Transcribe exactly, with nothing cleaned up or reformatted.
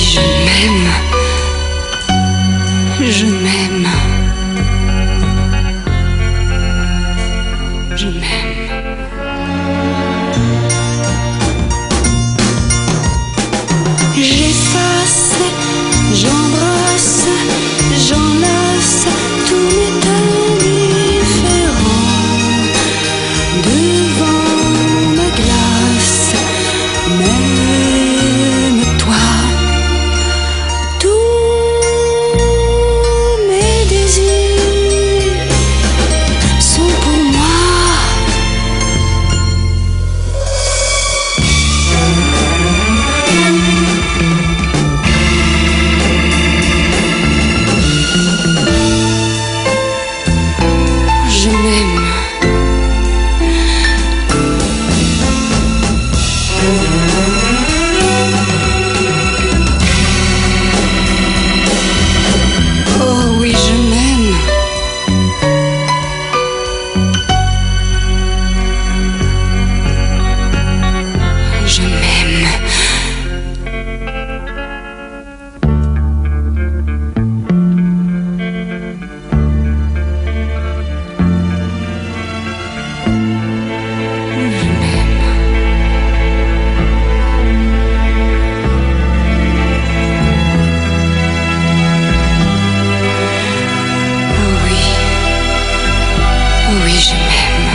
je m'aime. Je m'aime. Je m'aime. J'efface, j'embrasse, j'enlace tous mes temps différents devant ma glace. Même toi, tous mes désirs sont pour moi. Je m'aime. Oh oui, je m'aime. Je m'aime. Oh oui, oh oui, je m'aime.